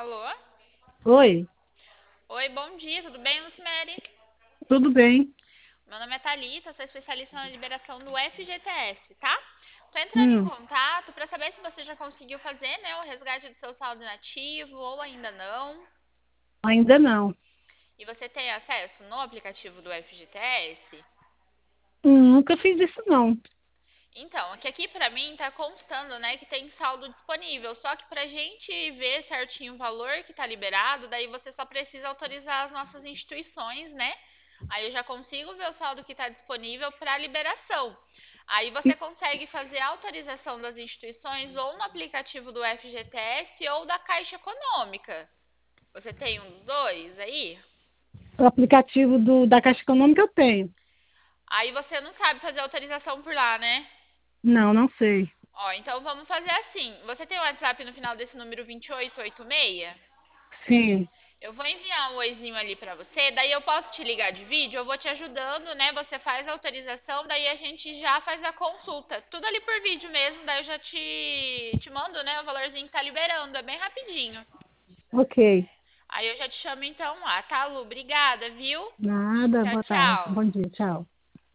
Alô? Oi, Oi, bom dia, tudo bem, Lucimere? tudo bem? Meu nome é Thalita, sou especialista na liberação do FGTS, tá? Tô entrando em Hum, contato para saber se você já conseguiu fazer, né, o resgate do seu saldo inativo ou ainda não. ainda não. E você tem acesso no aplicativo do FGTS? Nunca fiz isso não. Então, aqui pra mim tá constando, né, que tem saldo disponível. Só que pra gente ver certinho o valor que tá liberado, daí você só precisa autorizar as nossas instituições, né? Aí eu já consigo ver o saldo que está disponível para liberação. Aí você E consegue fazer a autorização das instituições ou no aplicativo do FGTS ou da Caixa Econômica. Você tem um dos dois aí? o aplicativo da Caixa Econômica eu tenho. Aí você não sabe fazer autorização por lá, né? Não, não sei. Ó, então vamos fazer assim. Você tem o WhatsApp no final desse número 2886? Sim, Eu vou enviar um oizinho ali pra você, daí eu posso te ligar de vídeo, eu vou te ajudando, né? Você faz a autorização, daí a gente já faz a consulta. Tudo ali por vídeo mesmo, daí eu já te mando, né, o valorzinho que tá liberando, é bem rapidinho. ok. Aí eu já te chamo então lá, tá, Lu? Obrigada, viu? Nada, Tchau, boa tarde. tchau. Bom dia, tchau.